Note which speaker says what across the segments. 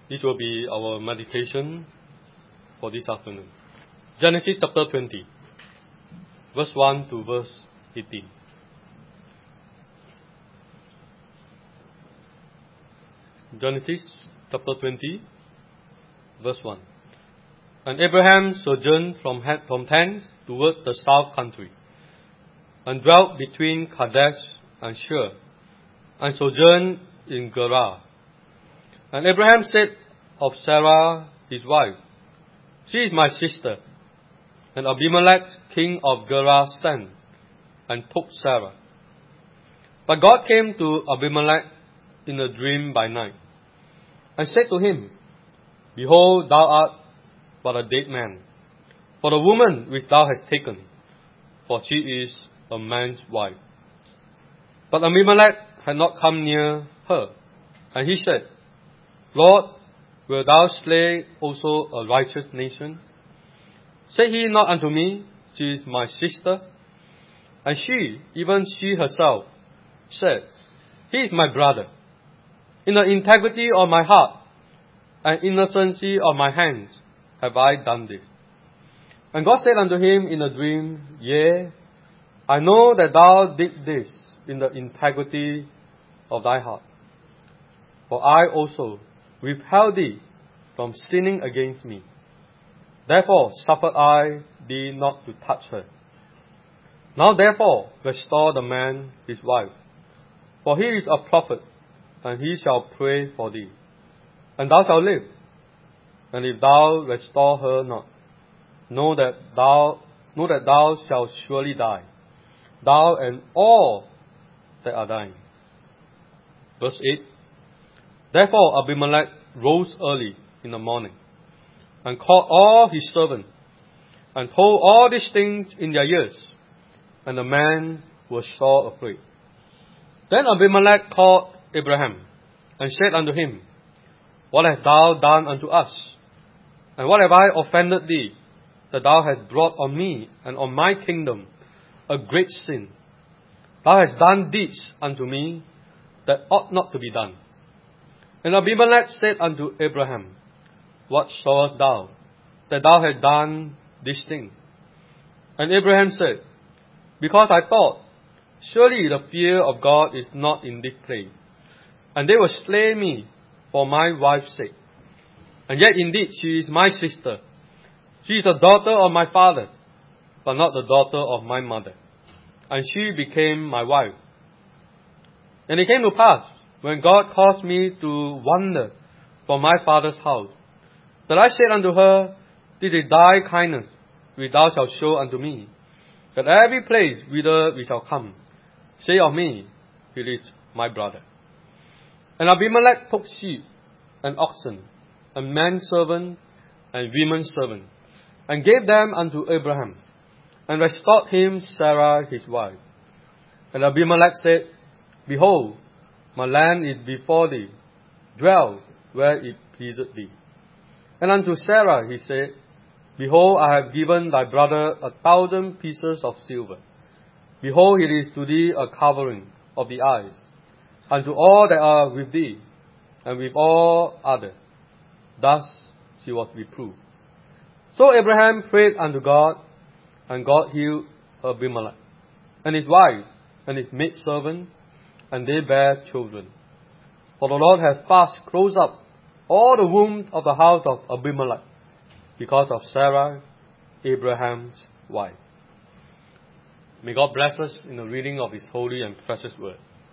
Speaker 1: This will be our meditation for this afternoon. Genesis chapter 20, verse 1 to verse 18. Genesis chapter 20, verse 1. And Abraham sojourned from thence toward the south country, and dwelt between Kadesh and Shur, and sojourned in Gerar. And Abraham said of Sarah his wife, She is my sister. And Abimelech king of Gerar sent, and took Sarah. But God came to Abimelech in a dream by night, and said to him, Behold, thou art but a dead man, for the woman which thou hast taken, for she is a man's wife. But Abimelech had not come near her, and he said, Lord, wilt thou slay also a righteous nation? Said he not unto me, She is my sister? And she, even she herself, said, He is my brother. In the integrity of my heart and innocency of my hands have I done this. And God said unto him in a dream, Yea, I know that thou didst this in the integrity of thy heart. For I also withheld thee from sinning against me. Therefore suffered I thee not to touch her. Now therefore restore the man his wife, for he is a prophet, and he shall pray for thee, and thou shalt live. And if thou restore her not, know that thou shalt surely die, thou and all that are thine. Verse 8. Therefore Abimelech rose early in the morning, and called all his servants, and told all these things in their ears, and the man was sore afraid. Then Abimelech called Abraham, and said unto him, What hast thou done unto us? And what have I offended thee, that thou hast brought on me and on my kingdom a great sin? Thou hast done deeds unto me that ought not to be done. And Abimelech said unto Abraham, What sawest thou, that thou hast done this thing? And Abraham said, Because I thought, surely the fear of God is not in this place, and they will slay me for my wife's sake. And yet indeed she is my sister. She is the daughter of my father, but not the daughter of my mother. And she became my wife. And it came to pass, when God caused me to wander from my father's house, that I said unto her, This is thy kindness, which thou shalt show unto me, that every place whither we shall come, say of me, He is my brother. And Abimelech took sheep and oxen, and menservant and womenservant, and gave them unto Abraham, and restored him Sarah his wife. And Abimelech said, Behold, my land is before thee, dwell where it pleaseth thee. And unto Sarah he said, Behold, I have given thy brother 1,000 pieces of silver. Behold, it is to thee a covering of the eyes, unto all that are with thee, and with all other. Thus she was reproved. So Abraham prayed unto God, and God healed Abimelech, and his wife, and his maidservant, and they bare children. For the Lord hath fast closed up all the womb of the house of Abimelech, because of Sarah, Abraham's wife. May God bless us in the reading of His holy and precious word.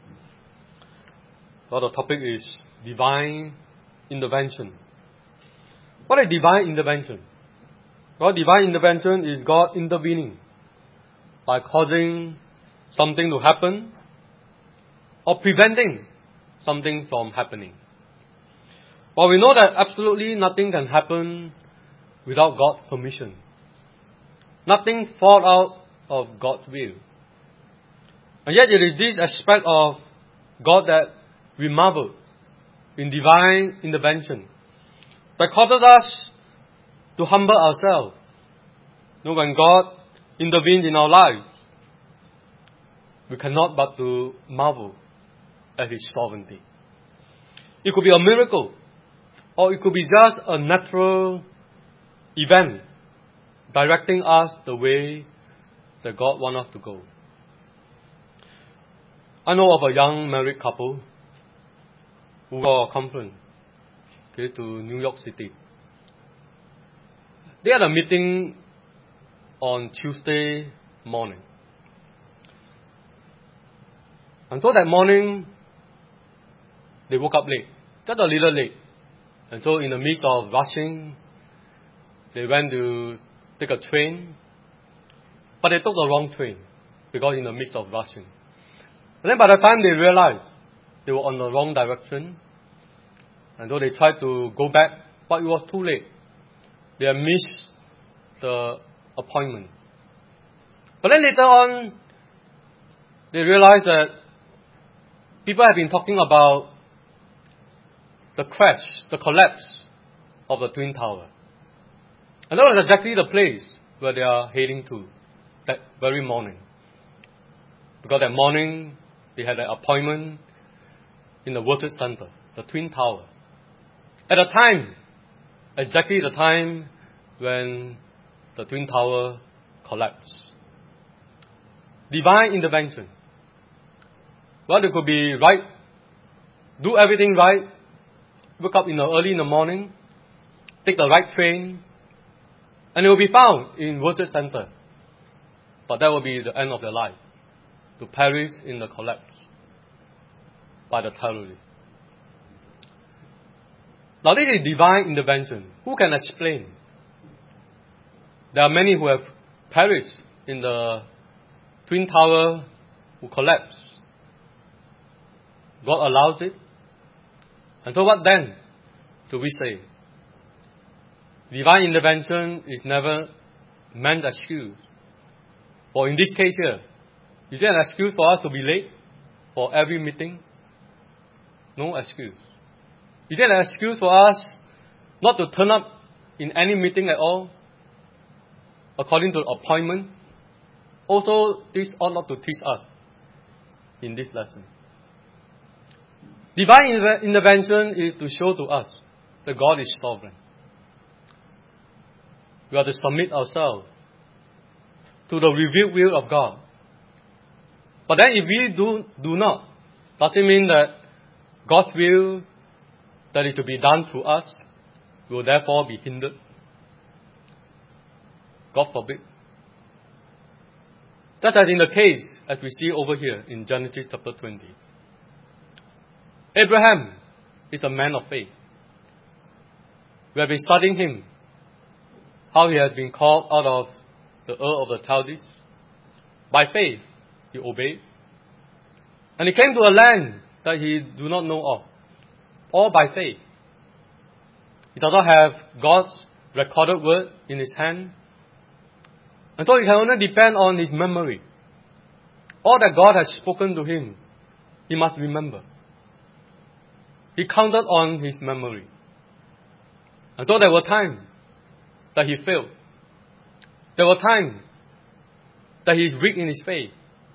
Speaker 1: Well, the topic is divine intervention. What is divine intervention? Well, divine intervention is God intervening by causing something to happen or preventing something from happening. Well, we know that absolutely nothing can happen without God's permission. Nothing falls out of God's will. And yet it is this aspect of God that we marvel in divine intervention that causes us to humble ourselves. When God intervenes in our lives, we cannot but to marvel at His sovereignty. It could be a miracle. or it could be just a natural event directing us the way that God wants us to go. I know of a young married couple who got a conference to New York City. They had a meeting on Tuesday morning. And so that morning, they woke up late, just a little late. And so in the midst of rushing, they went to take a train, but they took the wrong train because in the midst of rushing. And then by the time they realized they were on the wrong direction, and so they tried to go back, but it was too late. They had missed the appointment. But then later on, they realized that people have been talking about the crash, the collapse of the Twin Tower. And that was exactly the place where they are heading to that very morning. Because that morning, they had an appointment in the World Trade Center, the Twin Tower. At the time, exactly the time when the Twin Tower collapsed. Divine intervention. Well, it could be right, do everything right, wake up early in the morning, take the right train, and it will be found in World Trade Center. But that will be the end of their life, to perish in the collapse by the terrorists. Now this is divine intervention. Who can explain? There are many who have perished in the Twin Tower who collapsed. God allows it. And so what then do we say? Divine intervention is never meant as excuse. For in this case here, is there an excuse for us to be late for every meeting? No excuse. Is there an excuse for us not to turn up in any meeting at all according to appointment? Also, this ought not to teach us in this lesson. Divine intervention is to show to us that God is sovereign. We are to submit ourselves to the revealed will of God. But then if we do not, does it mean that God's will that is to be done through us will therefore be hindered? God forbid. Just as in the case as we see over here in Genesis chapter 20. Abraham is a man of faith. We have been studying him, how he has been called out of the Ur of the Chaldees. By faith, he obeyed. And he came to a land that he do not know of. All by faith. He does not have God's recorded word in his hand. And so he can only depend on his memory. All that God has spoken to him, he must remember. He counted on his memory. And so there were times that he failed. There were times that he is weak in his faith.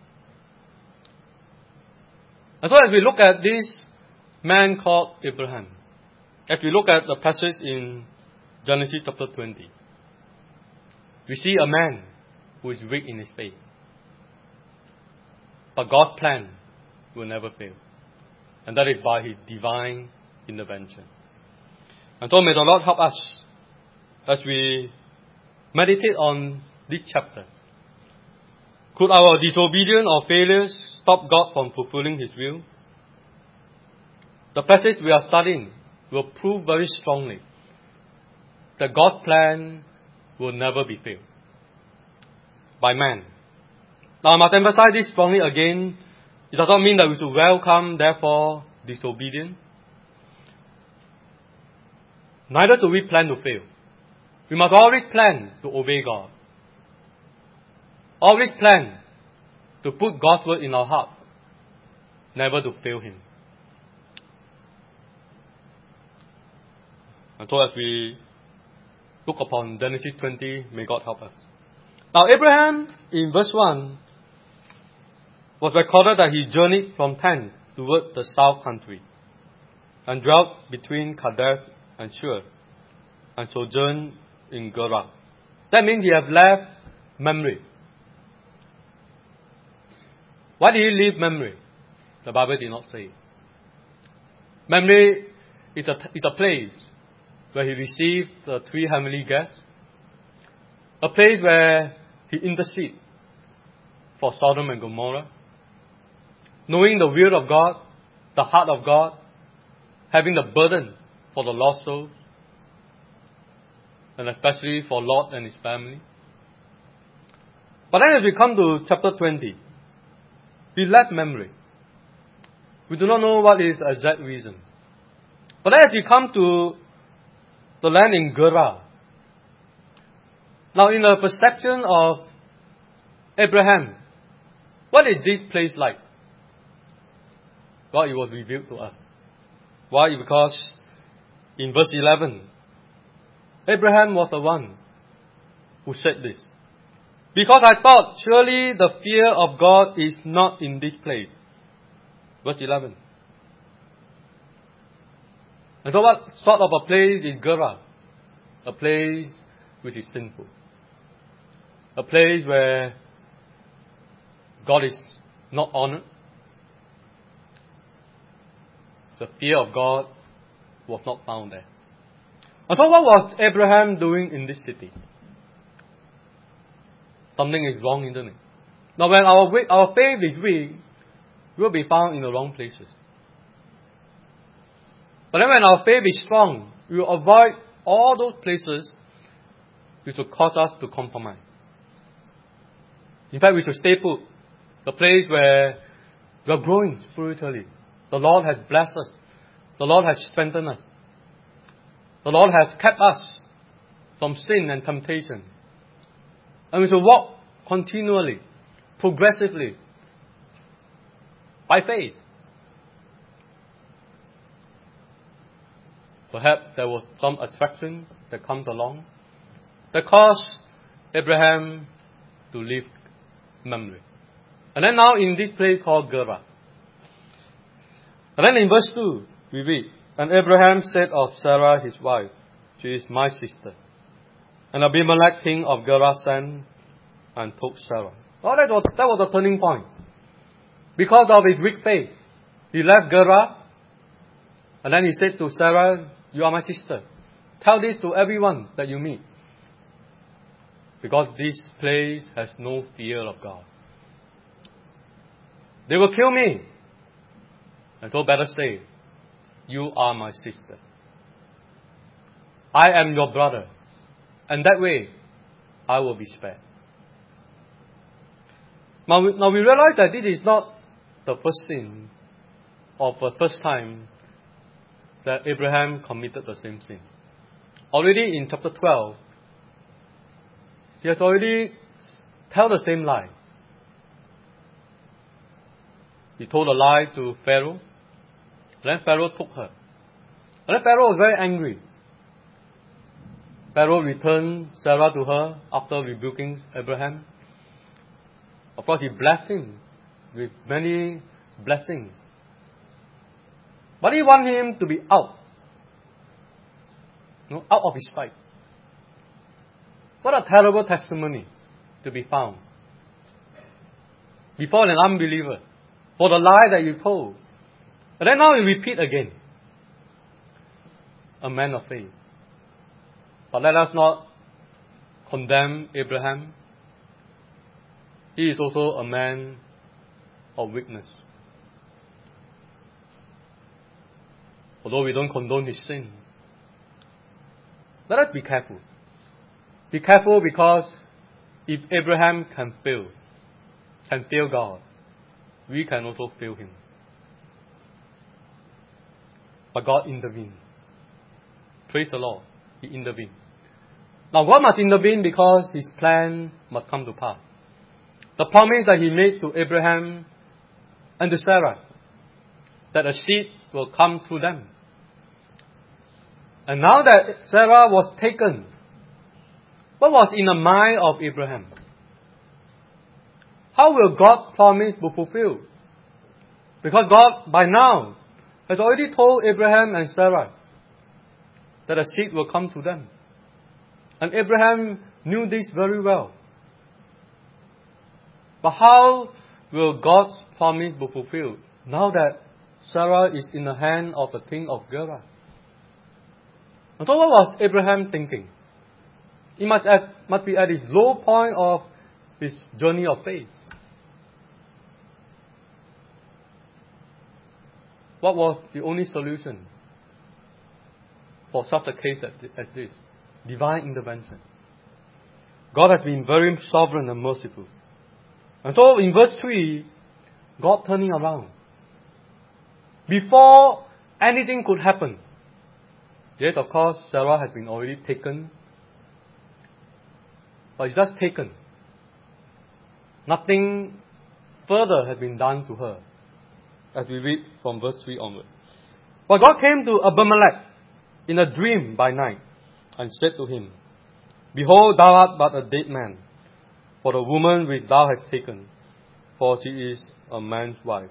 Speaker 1: And so as we look at this man called Abraham, as we look at the passage in Genesis chapter 20, we see a man who is weak in his faith. But God's plan will never fail. And that is by his divine intervention. And so may the Lord help us as we meditate on this chapter. Could our disobedience or failures stop God from fulfilling his will? The passage we are studying will prove very strongly that God's plan will never be failed by man. Now I must emphasize this strongly again. It does not mean that we should welcome, therefore, disobedience. Neither do we plan to fail. We must always plan to obey God. Always plan to put God's word in our heart, never to fail him. And so as we look upon Genesis 20, may God help us. Now Abraham, in verse 1, was recorded that he journeyed from Dan toward the south country and dwelt between Kadesh and Shur, and sojourned in Gerar. That means he have left Mamre. Why did he leave Mamre? The Bible did not say. Mamre is a place where he received the 3 heavenly guests, a place where he interceded for Sodom and Gomorrah, knowing the will of God, the heart of God, having the burden for the lost souls, and especially for Lot and his family. But then as we come to chapter 20, he left Mamre. We do not know what is the exact reason. But then as we come to the land in Gerar, now in the perception of Abraham, what is this place like? Well, it was revealed to us. Why? Because in verse 11, Abraham was the one who said this. Because I thought, surely the fear of God is not in this place. Verse 11. And so what sort of a place is Gerar? A place which is sinful. A place where God is not honored. The fear of God was not found there. And so what was Abraham doing in this city? Something is wrong, isn't it? Now when our faith is weak, we will be found in the wrong places. But then when our faith is strong, we will avoid all those places which will cause us to compromise. In fact, we should stay put. The place where we are growing spiritually. The Lord has blessed us. The Lord has strengthened us. The Lord has kept us from sin and temptation. And we should walk continually, progressively, by faith. Perhaps there was some attraction that comes along that caused Abraham to leave Mamre. And then now in this place called Gerar. And then in verse 2, we read, And Abraham said of Sarah his wife, She is my sister. And Abimelech king of Gerar sent and took Sarah. Oh, that was a turning point. Because of his weak faith, he left Gerar. And then he said to Sarah, You are my sister. Tell this to everyone that you meet. Because this place has no fear of God. They will kill me. And so better say, You are my sister. I am your brother. And that way, I will be spared. Now we realize that this is not the first sin or the first time that Abraham committed the same sin. Already in chapter 12, he has already told the same lie. He told a lie to Pharaoh. Then Pharaoh took her. And then Pharaoh was very angry. Pharaoh returned Sarah to her after rebuking Abraham. Of course, he blessed him with many blessings. But he wanted him to be out. Out of his sight. What a terrible testimony to be found. Before an unbeliever. For the lie that you told. And then now you repeat again. A man of faith. But let us not condemn Abraham. He is also a man of weakness. Although we don't condone his sin. Let us be careful. Be careful because if Abraham can fail God, we can also fail him. But God intervened. Praise the Lord. He intervened. Now God must intervene because His plan must come to pass. The promise that He made to Abraham and to Sarah, that a seed will come through them. And now that Sarah was taken, what was in the mind of Abraham? How will God's promise be fulfilled? Because God, by now, has already told Abraham and Sarah that a seed will come to them. And Abraham knew this very well. But how will God's promise be fulfilled now that Sarah is in the hand of the king of Gerar? And so what was Abraham thinking? He must be at his low point of his journey of faith. What was the only solution for such a case as this? Divine intervention. God has been very sovereign and merciful. And so in verse 3, God turning around. Before anything could happen, yes, of course, Sarah had been already taken. But it's just taken. Nothing further had been done to her, as we read from verse 3 onward. But God came to Abimelech in a dream by night, and said to him, Behold, thou art but a dead man, for the woman which thou hast taken, for she is a man's wife.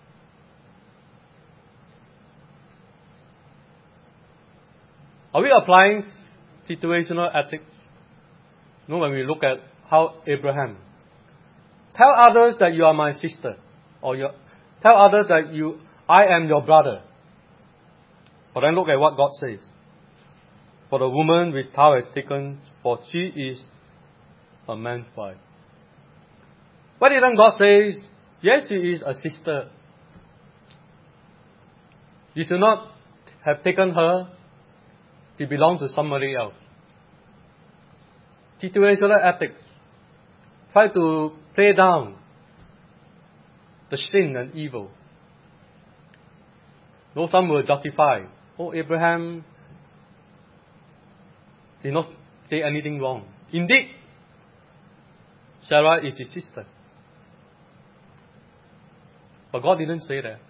Speaker 1: Are we applying situational ethics? No, when we look at how Abraham, tell others that you are my sister, or tell others that I am your brother. But then look at what God says. For the woman which thou hast taken, for she is a man's wife. Why didn't God say, yes, she is a sister? You should not have taken her. She belongs to somebody else. Situational ethics. Try to play down the sin and evil. Though some will justify, Abraham did not say anything wrong. Indeed, Sarah is his sister. But God didn't say that.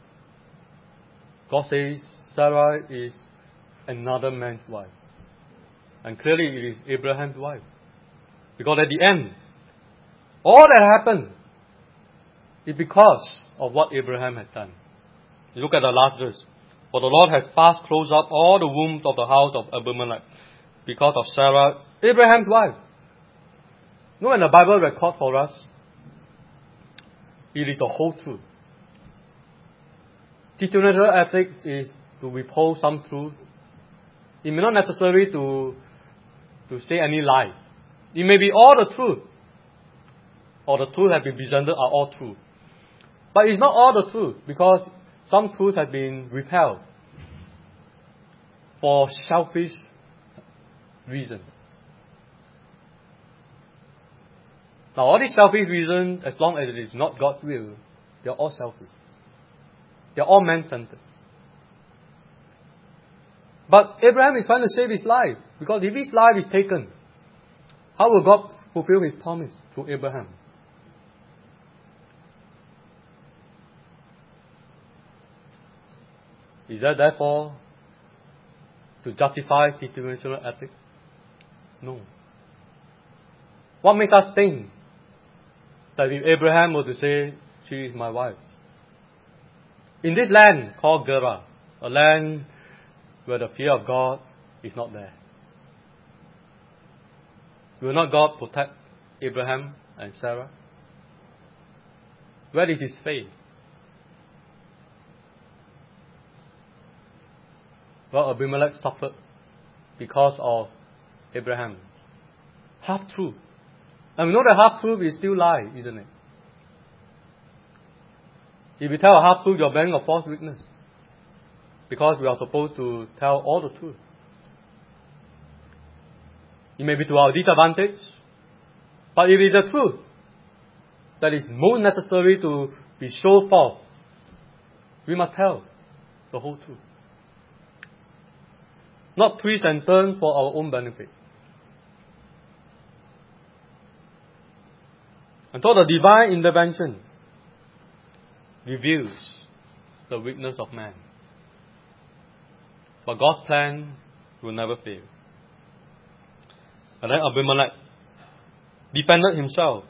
Speaker 1: God says Sarah is another man's wife. And clearly it is Abraham's wife. Because at the end, all that happened is because of what Abraham had done. You look at the last verse. For the Lord has fast closed up all the wombs of the house of Abimelech because of Sarah, Abraham's wife. You know, when the Bible records for us, it is the whole truth. Situational ethics is to withhold some truth. It may not necessary to say any lie. It may be all the truth, or the truth have been presented are all true. But it's not all the truth, because some truth have been withheld for selfish reason. Now all these selfish reasons, as long as it is not God's will, they are all selfish. They are all man-centered. But Abraham is trying to save his life, because if his life is taken, how will God fulfill his promise through Abraham? Is that therefore to justify situational ethics? No. What makes us think that if Abraham were to say, she is my wife? In this land called Gerar, a land where the fear of God is not there, will not God protect Abraham and Sarah? Where is his faith? Well, Abimelech suffered because of Abraham. Half-truth. And we know that half-truth is still lie, isn't it? If you tell a half-truth, you're bearing a false witness. Because we are supposed to tell all the truth. It may be to our disadvantage, but if it is the truth that is most necessary to be shown forth, we must tell the whole truth. Not twist and turn for our own benefit. And so the divine intervention reveals the weakness of man. But God's plan will never fail. And then Abimelech defended himself.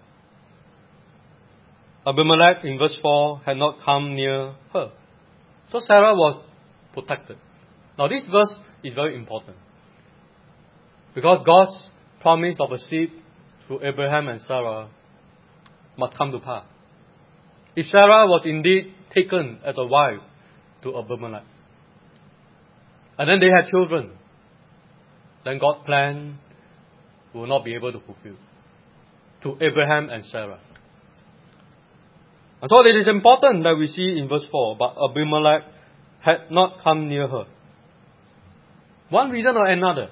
Speaker 1: Abimelech, in verse 4, had not come near her. So Sarah was protected. Now this verse is very important. Because God's promise of a seed through Abraham and Sarah must come to pass. If Sarah was indeed taken as a wife to Abimelech, and then they had children, then God's plan will not be able to fulfill to Abraham and Sarah. And so it is important that we see in verse 4, but Abimelech had not come near her. One reason or another,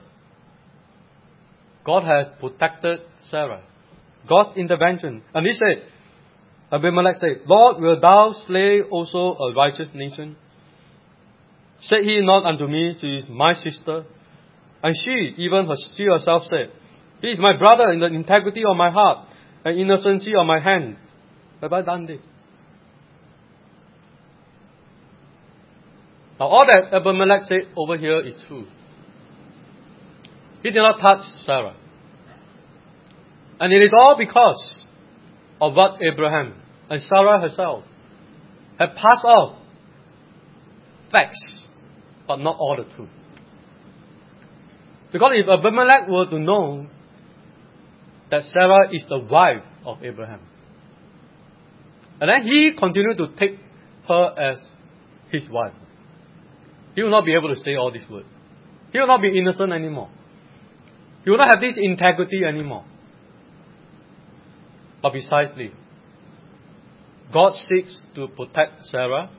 Speaker 1: God has protected Sarah. God's intervention. And he said, Abimelech said, Lord, wilt thou slay also a righteous nation? Said he not unto me, she is my sister? And she herself said, he is my brother in the integrity of my heart and innocency of my hand. Have I done this? Now all that Abimelech said over here is true. He did not touch Sarah. And it is all because of what Abraham and Sarah herself have passed off facts, but not all the truth. Because if Abimelech were to know that Sarah is the wife of Abraham, and then he continued to take her as his wife, he will not be able to say all these words. He will not be innocent anymore. He will not have this integrity anymore. But precisely, God seeks to protect Sarah,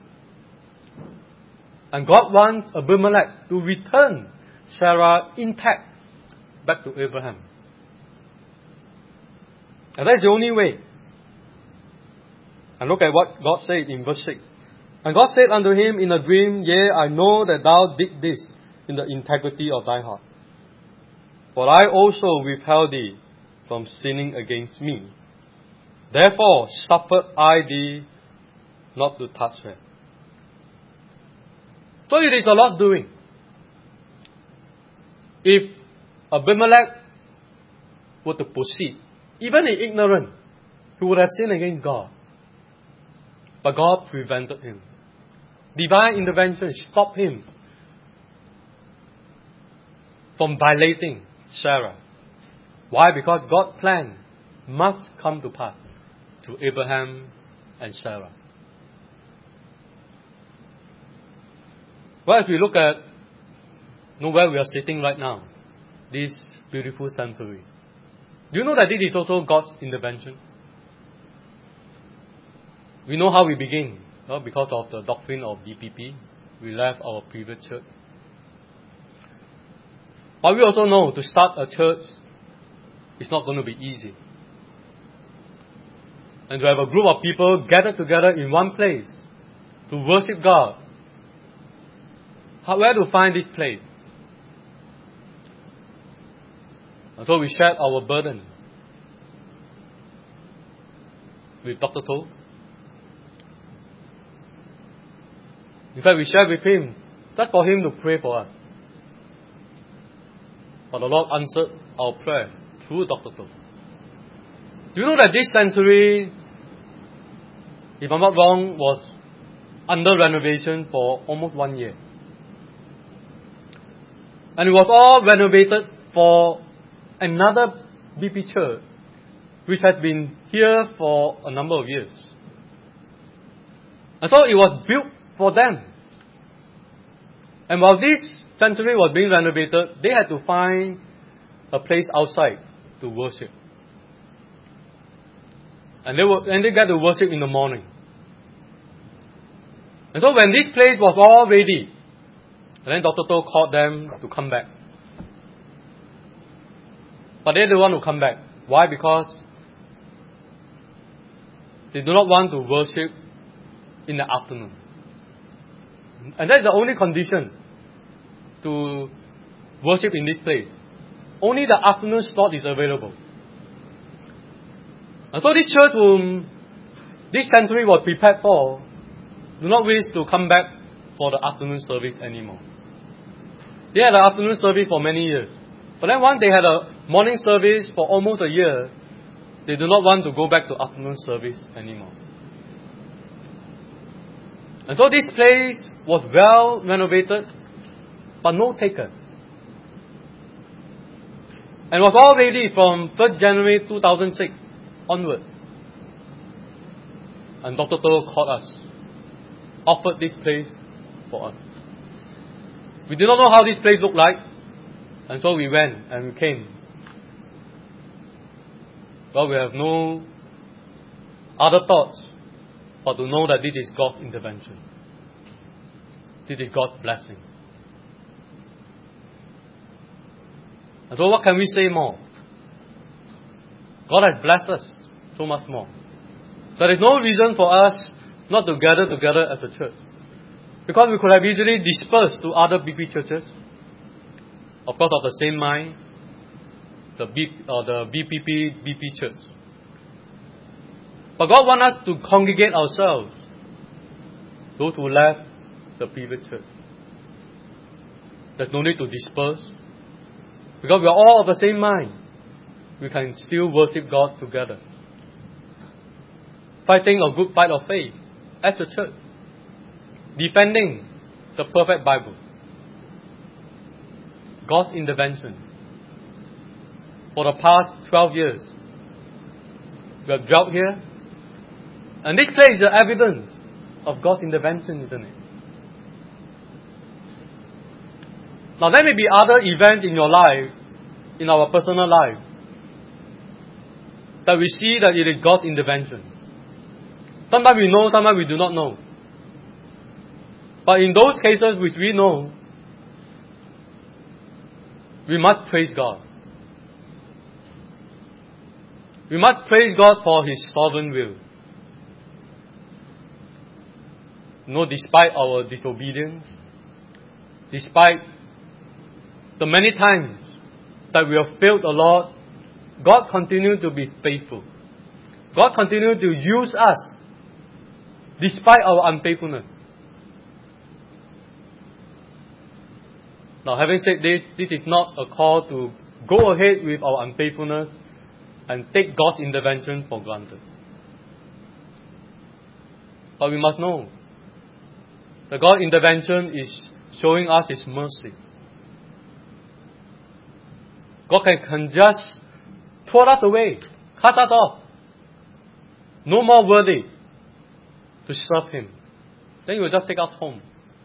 Speaker 1: and God wants Abimelech to return Sarah intact back to Abraham. And that's the only way. And look at what God said in verse 6. And God said unto him in a dream, Yea, I know that thou didst this in the integrity of thy heart. For I also withheld thee from sinning against me. Therefore suffered I thee not to touch her. So it is the Lord's doing. If Abimelech were to proceed, even in ignorance, he would have sinned against God. But God prevented him. Divine intervention stopped him from violating Sarah. Why? Because God's plan must come to pass to Abraham and Sarah. Well, if we look at where we are sitting right now, this beautiful sanctuary, do you know that this is also God's intervention? We know how we begin. Because of the doctrine of DPP, we left our previous church. But we also know to start a church is not going to be easy. And to have a group of people gathered together in one place to worship God. Where to find this place? And so we shared our burden with Dr. To. In fact, we shared with him just for him to pray for us. But the Lord answered our prayer through Dr. To. Do you know that this sanctuary, if I'm not wrong, was under renovation for almost 1 year? And it was all renovated for another BP church, which has been here for a number of years. And so it was built for them. And while this sanctuary was being renovated, they had to find a place outside to worship. And they got to worship in the morning. And so when this place was all ready, and then Dr. To called them to come back. But they didn't want to come back. Why? Because they do not want to worship in the afternoon. And that's the only condition to worship in this place. Only the afternoon slot is available. And so this church whom this sanctuary was prepared for do not wish to come back for the afternoon service anymore. They had an afternoon service for many years. But then once they had a morning service for almost a year, they do not want to go back to afternoon service anymore. And so this place was well renovated, but no taker. And was all ready from 1st January 2006 onward. And Dr. To called us, offered this place for us. We did not know how this place looked like, and so we went and we came. Well, we have no other thoughts but to know that this is God's intervention. This is God's blessing. And so what can we say more? God has blessed us so much more. There is no reason for us not to gather together as a church. Because we could have easily dispersed to other BP churches. Of course, of the same mind. The BPP, BP church. But God wants us to congregate ourselves. Those who left the previous church. There's no need to disperse. Because we are all of the same mind. We can still worship God together. Fighting a good fight of faith as a church. Defending the perfect Bible. God's intervention. For the past 12 years, we have dwelt here. And this place is evidence of God's intervention, isn't it? Now there may be other events in your life, in our personal life, that we see that it is God's intervention. Sometimes we know, sometimes we do not know. But in those cases which we know, we must praise God. We must praise God for His sovereign will. No, despite our disobedience, despite the many times that we have failed the Lord, God continued to be faithful. God continued to use us despite our unfaithfulness. Now, having said this, this is not a call to go ahead with our unfaithfulness and take God's intervention for granted. But we must know that God's intervention is showing us His mercy. God can just throw us away, cut us off. No more worthy to serve Him. Then He will just take us home.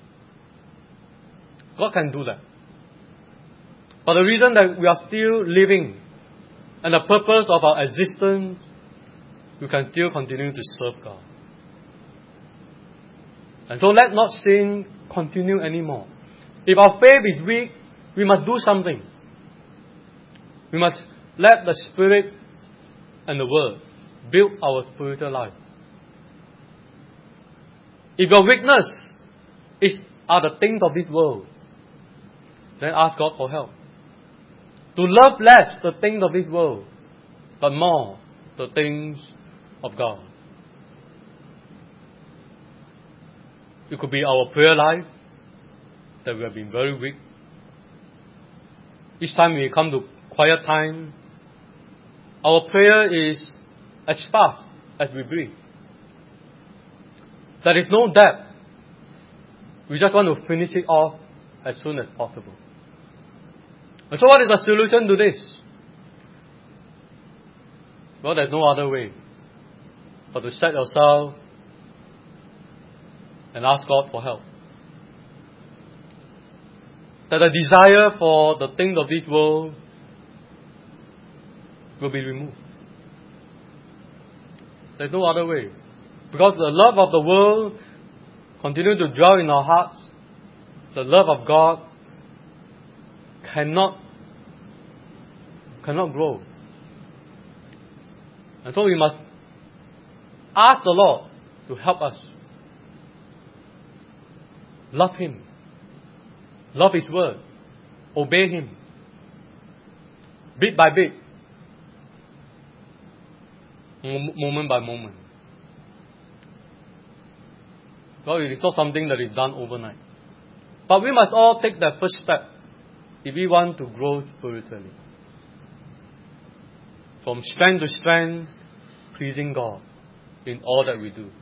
Speaker 1: God can do that. But the reason that we are still living and the purpose of our existence, we can still continue to serve God. And so let not sin continue anymore. If our faith is weak, we must do something. We must let the Spirit and the Word build our spiritual life. If your weakness are the things of this world, then ask God for help. To love less the things of this world, but more the things of God. It could be our prayer life, that we have been very weak. Each time we come to quiet time, our prayer is as fast as we breathe. There is no depth. We just want to finish it off as soon as possible. And so what is the solution to this? Well, there's no other way but to set yourself and ask God for help. That the desire for the things of this world will be removed. There's no other way. Because the love of the world continues to dwell in our hearts. The love of God cannot grow. And so we must ask the Lord to help us. Love Him. Love His Word. Obey Him. Bit by bit. Moment by moment. God, it is not something that is done overnight. But we must all take that first step if we want to grow spiritually. From strength to strength, pleasing God in all that we do.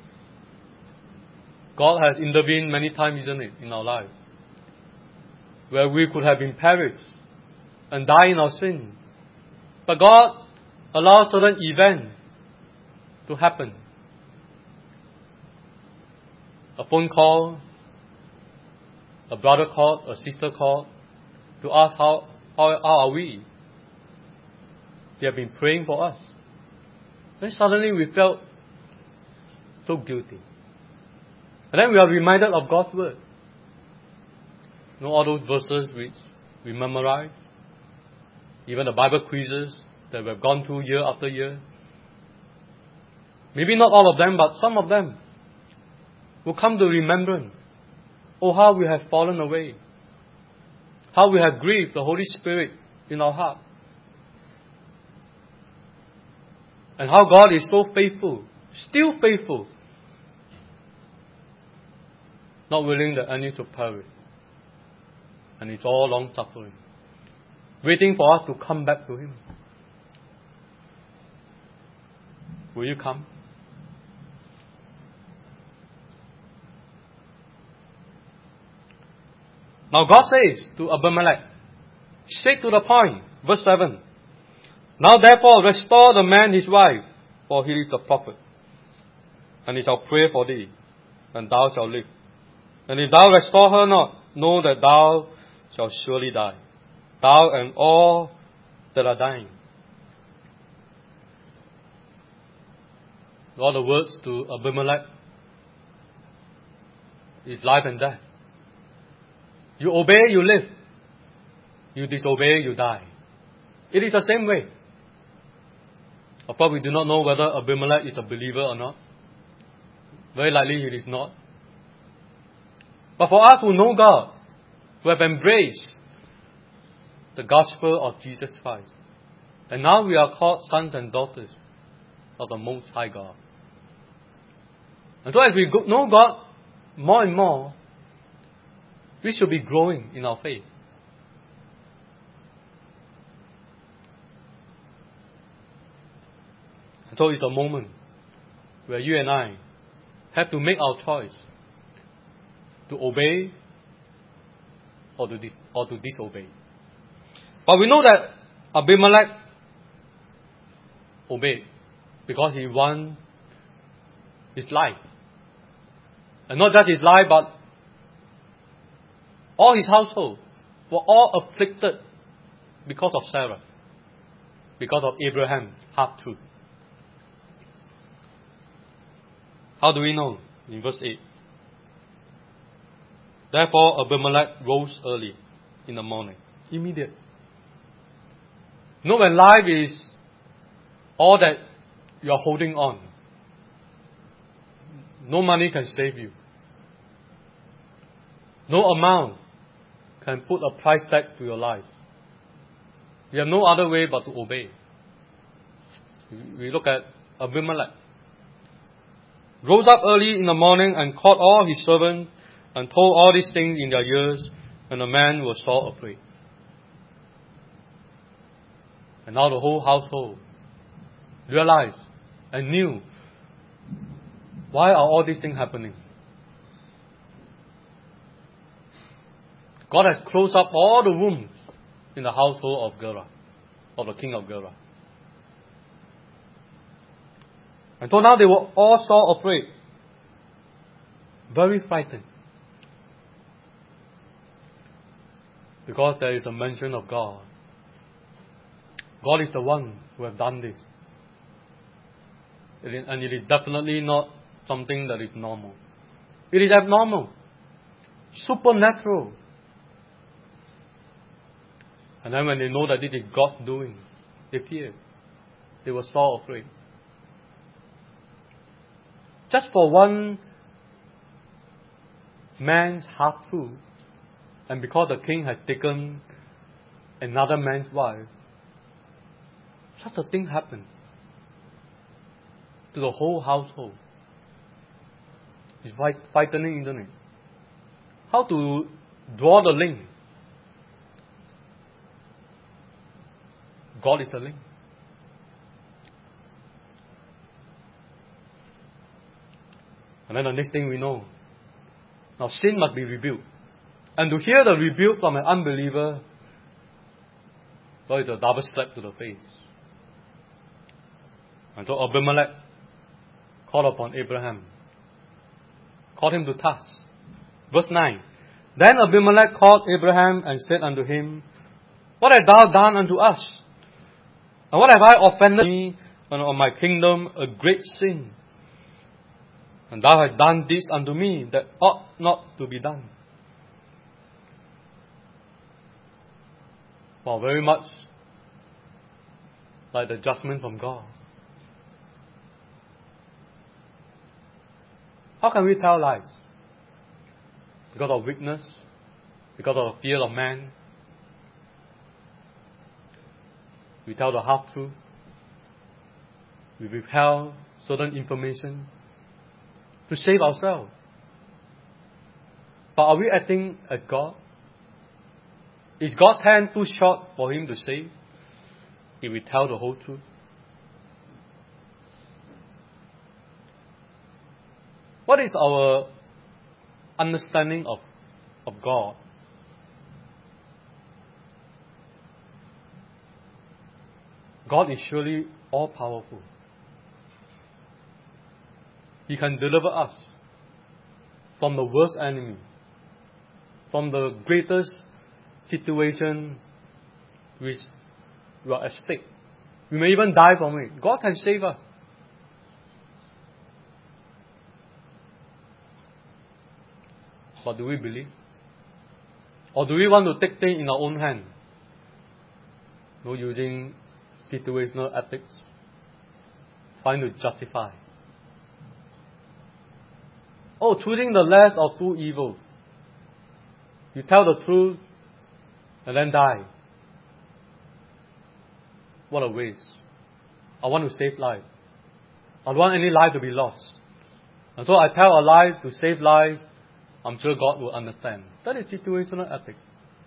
Speaker 1: God has intervened many times, isn't it, in our lives, where we could have been perished and die in our sin. But God allowed certain events to happen. A phone call, a brother called, a sister called to ask how are we. They have been praying for us. Then suddenly we felt so guilty. And then we are reminded of God's word. You know all those verses which we memorize? Even the Bible quizzes that we have gone through year after year. Maybe not all of them, but some of them will come to remembrance. Oh, how we have fallen away. How we have grieved the Holy Spirit in our heart. And how God is so faithful, still faithful, not willing that any to perish. And it's all long suffering, waiting for us to come back to Him. Will you come? Now God says to Abimelech, straight to the point, verse 7. Now therefore restore the man his wife, for he is a prophet. And he shall pray for thee, and thou shalt live. And if thou restore her not, know that thou shalt surely die, thou and all that are dying. All the words to Abimelech is life and death. You obey, you live. You disobey, you die. It is the same way. Of course, we do not know whether Abimelech is a believer or not. Very likely it is not. But for us who know God, who have embraced the gospel of Jesus Christ, and now we are called sons and daughters of the Most High God. And so as we know God more and more, we should be growing in our faith. And so it's a moment where you and I have to make our choice to obey or to disobey. But we know that Abimelech obeyed because he won his life. And not just his life, but all his household were all afflicted because of Sarah, because of Abraham's half-truth. How do we know? In verse 8. Therefore Abimelech rose early in the morning. Immediate. You know, when life is all that you are holding on, no money can save you. No amount can put a price tag to your life. You have no other way but to obey. We look at Abimelech. Rose up early in the morning and called all his servants and told all these things in their ears, and the man was sore afraid. And now the whole household realized and knew, why are all these things happening? God has closed up all the wombs in the household of Gerah, of the king of Gerah. And so now they were all sore afraid, very frightened, because there is a mention of God. God is the one who has done this. And it is definitely not something that is normal. It is abnormal, supernatural. And then when they know that it is God doing, they feared. They were so afraid. Just for one man's half-truth, and because the king had taken another man's wife, such a thing happened to the whole household. It's frightening, isn't it? How to draw the link? God is the link. And then the next thing we know, now sin must be rebuked. And to hear the rebuke from an unbeliever So it's a double slap to the face. And so Abimelech called upon Abraham, called him to task. Verse 9. Then Abimelech called Abraham and said unto him, What hast thou done unto us? And what have I offended me and on my kingdom a great sin? And thou hast done this unto me that ought not to be done. Well, very much like the judgment from God. How can we tell lies? Because of weakness? Because of fear of man? We tell the half-truth. We withheld certain information to save ourselves. But are we acting as God? Is God's hand too short for Him to save if we tell the whole truth? What is our understanding of God? God is surely all-powerful. He can deliver us from the worst enemy, from the greatest situation which we are at stake. We may even die from it. God can save us. But do we believe? Or do we want to take things in our own hand? No, using situational ethics, trying to justify. Oh, choosing the less of two evils. You tell the truth and then die. What a waste. I want to save life. I don't want any life to be lost. And so I tell a lie to save life. I'm sure God will understand. That is situational ethics.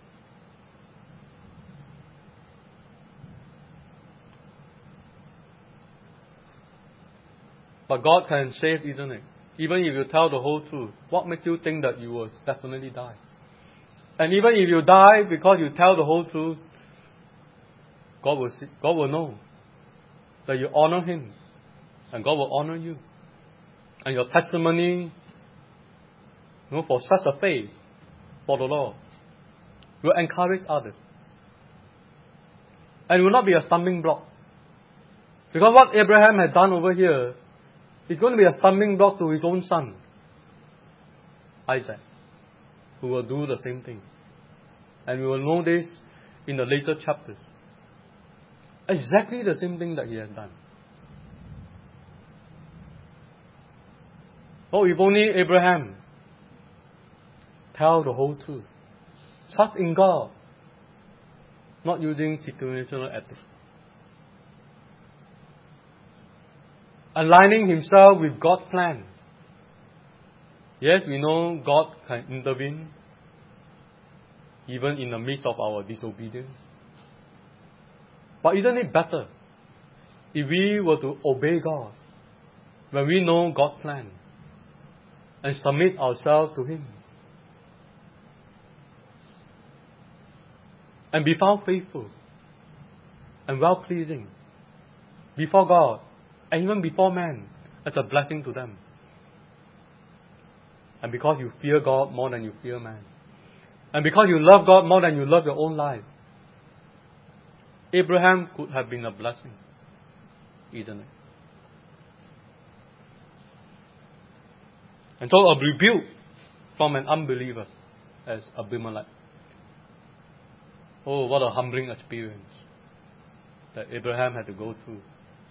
Speaker 1: But God can save, isn't it? Even if you tell the whole truth, what makes you think that you will definitely die? And even if you die because you tell the whole truth, God will know that you honor Him, and God will honor you. And your testimony, for such a faith for the Lord, will encourage others. And it will not be a stumbling block. Because what Abraham had done over here is going to be a stumbling block to his own son, Isaac, who will do the same thing. And we will know this in the later chapters. Exactly the same thing that he has done. Oh, if only Abraham tell the whole truth. Trust in God, not using situational ethics. Aligning himself with God's plan. Yes, we know God can intervene even in the midst of our disobedience. But isn't it better if we were to obey God when we know God's plan and submit ourselves to Him and be found faithful and well-pleasing before God and even before man as a blessing to them? And because you fear God more than you fear man, and because you love God more than you love your own life, Abraham could have been a blessing, isn't it? And so a rebuke from an unbeliever as Abimelech. Oh, what a humbling experience that Abraham had to go through.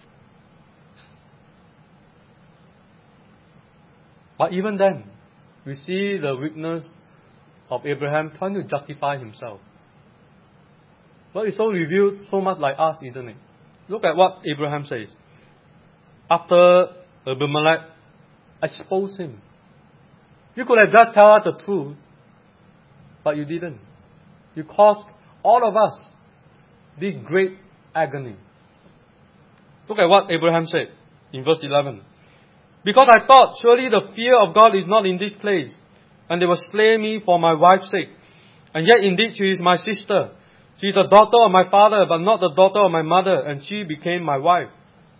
Speaker 1: But even then, we see the weakness of Abraham trying to justify himself. But it's so revealed so much like us, isn't it? Look at what Abraham says. After Abimelech exposed him. You could have just told us the truth, but you didn't. You caused all of us this great agony. Look at what Abraham said in verse 11. Because I thought, surely the fear of God is not in this place, and they will slay me for my wife's sake. And yet indeed she is my sister. She is the daughter of my father, but not the daughter of my mother, and she became my wife.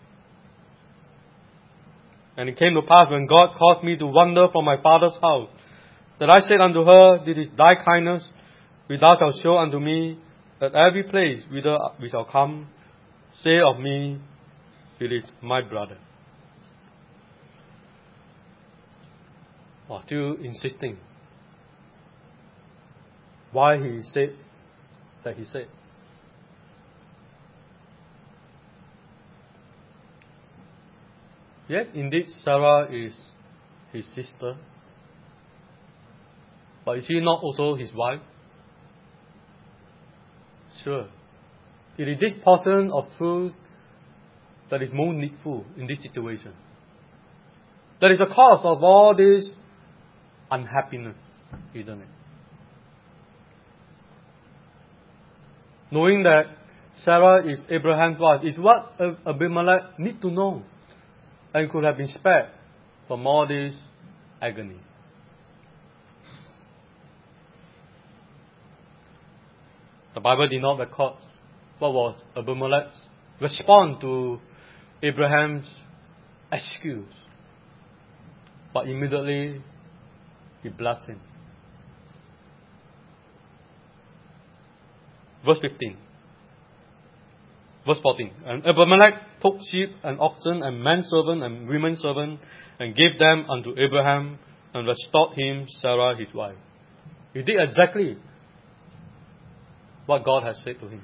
Speaker 1: And it came to pass when God caused me to wander from my father's house, that I said unto her, This is thy kindness, which thou shalt show unto me, at every place whither we shall come, say of me, It is my brother. Still insisting. Why he said that he said. Yes, indeed, Sarah is his sister. But is she not also his wife? Sure. It is this portion of truth that is most needful in this situation. That is the cause of all this unhappiness, isn't it? Knowing that Sarah is Abraham's wife is what Abimelech need to know, and could have been spared from all this agony. The Bible did not record what was Abimelech's response to Abraham's excuse, but immediately he blessed him. Verse 15. Verse 14. And Abimelech took sheep and oxen and manservant and women servant and gave them unto Abraham and restored him Sarah his wife. He did exactly what God had said to him.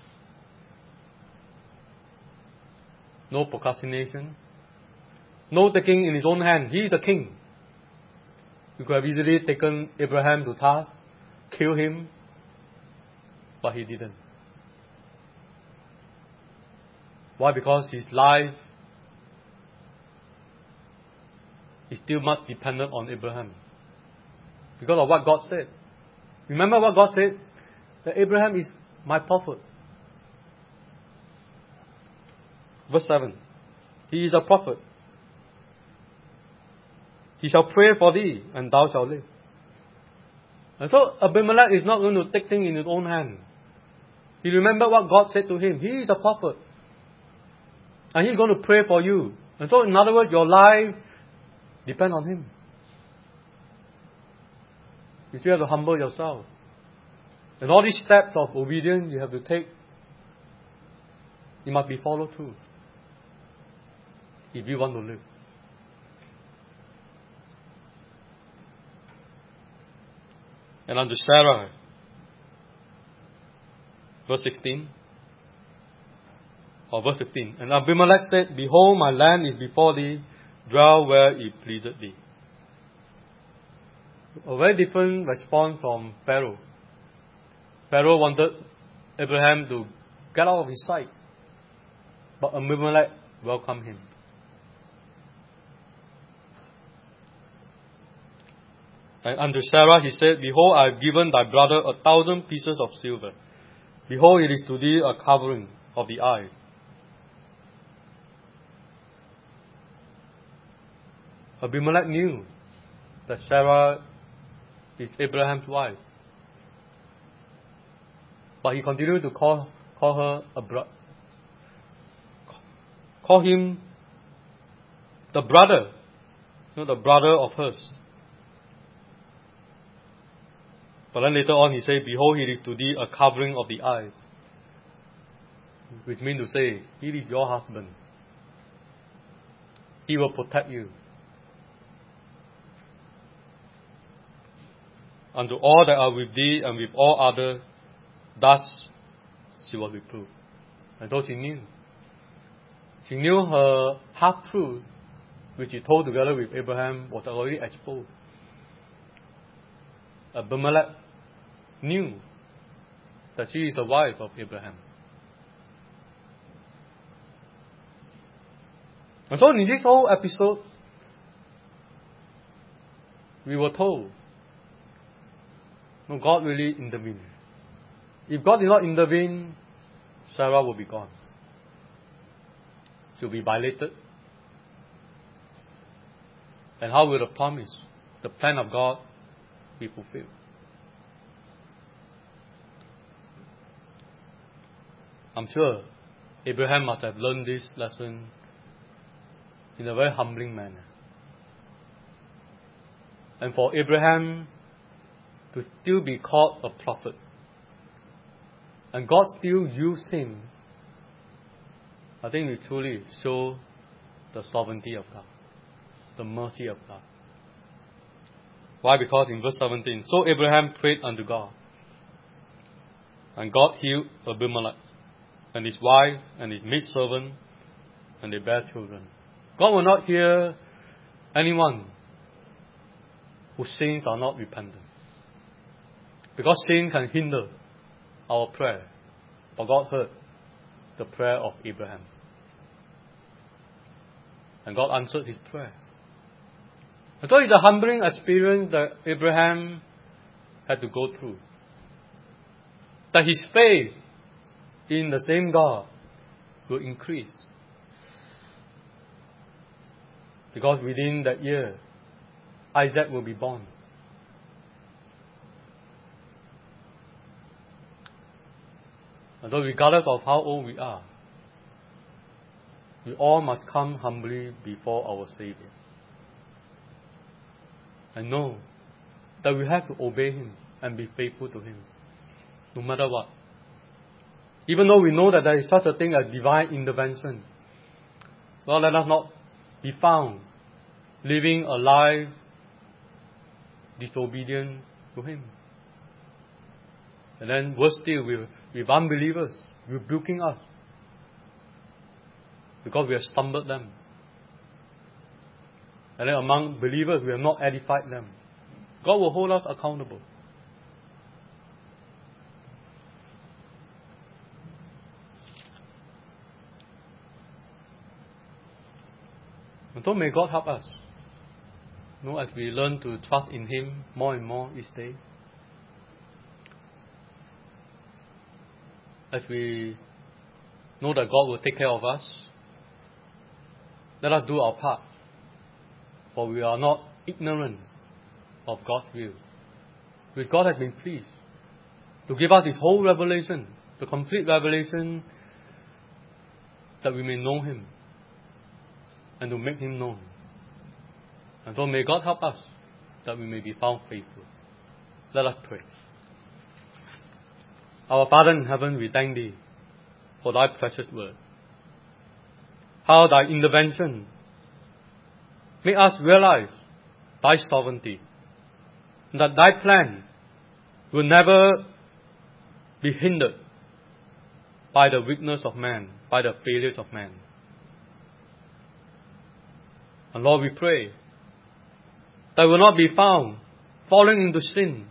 Speaker 1: No procrastination. No taking in his own hand. He is the king. He could have easily taken Abraham to task, kill him, but he didn't. Why? Because his life is still much dependent on Abraham. Because of what God said. Remember what God said? That Abraham is my prophet. Verse 7. He is a prophet. He shall pray for thee, and thou shalt live. And so Abimelech is not going to take things in his own hand. He remembered what God said to him. He is a prophet. And he's going to pray for you. And so in other words, your life depends on him. You still have to humble yourself. And all these steps of obedience you have to take, it must be followed through if you want to live. And unto Sarah, verse 16, or verse 15, and Abimelech said, Behold, my land is before thee, dwell where it pleaseth thee. A very different response from Pharaoh. Pharaoh wanted Abraham to get out of his sight, but Abimelech welcomed him. And unto Sarah he said, Behold, I have given thy brother 1,000 pieces of silver. Behold, it is to thee a covering of the eyes. Abimelech knew that Sarah is Abraham's wife. But he continued to call her call him the brother, the brother of hers. But then later on he said, Behold, it is to thee a covering of the eyes. Which means to say, he is your husband. He will protect you. Unto all that are with thee and with all others, thus she was reproved. And so she knew. She knew her half-truth, which she told together with Abraham, was already exposed. Abimelech knew that she is the wife of Abraham. And so in this whole episode, we were told, no, God really intervened. If God did not intervene, Sarah would be gone. She will be violated. And how will the promise, the plan of God, be fulfilled? I'm sure Abraham must have learned this lesson in a very humbling manner. And for Abraham to still be called a prophet, and God still used him, I think we truly show the sovereignty of God, the mercy of God. Why? Because in verse 17, so Abraham prayed unto God, and God healed Abimelech, and his wife, and his maidservant, and they bare children. God will not hear anyone whose sins are not repentant. Because sin can hinder our prayer. But God heard the prayer of Abraham. And God answered his prayer. And so it's a humbling experience that Abraham had to go through. That his faith in the same God will increase. Because within that year, Isaac will be born. And so regardless of how old we are, we all must come humbly before our Savior. And know that we have to obey Him and be faithful to Him, no matter what. Even though we know that there is such a thing as divine intervention, well, let us not be found living a life disobedient to Him. And then worse still, with unbelievers rebuking us because we have stumbled them. And then among believers, we have not edified them. God will hold us accountable. And so may God help us. As we learn to trust in Him more and more each day. As we know that God will take care of us, let us do our part. For we are not ignorant of God's will. Because God has been pleased to give us His whole revelation, the complete revelation, that we may know Him and to make Him known. And so may God help us that we may be found faithful. Let us pray. Our Father in heaven, we thank Thee for Thy precious word. How Thy intervention make us realize Thy sovereignty, and that Thy plan will never be hindered by the weakness of man, by the failures of man. And Lord, we pray that we will not be found falling into sin,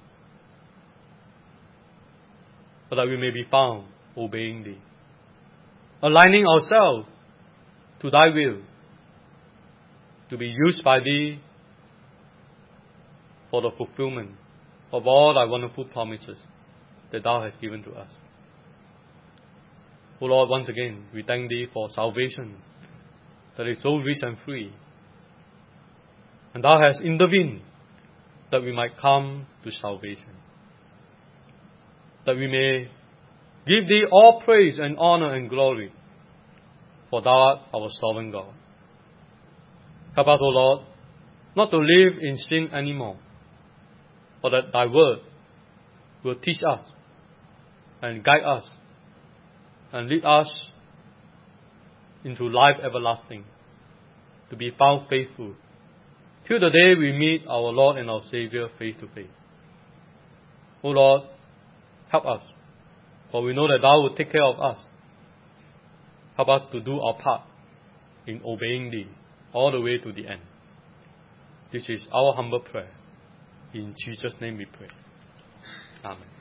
Speaker 1: but that we may be found obeying Thee, aligning ourselves to Thy will, to be used by Thee for the fulfillment of all Thy wonderful promises that Thou hast given to us. O Lord, once again, we thank Thee for salvation that is so rich and free. And Thou hast intervened that we might come to salvation. That we may give Thee all praise and honor and glory, for Thou art our sovereign God. Help us, O Lord, not to live in sin anymore, but that Thy word will teach us and guide us and lead us into life everlasting, to be found faithful till the day we meet our Lord and our Savior face to face. O Lord, help us, for we know that Thou will take care of us. Help us to do our part in obeying Thee all the way to the end. This is our humble prayer. In Jesus' name we pray. Amen.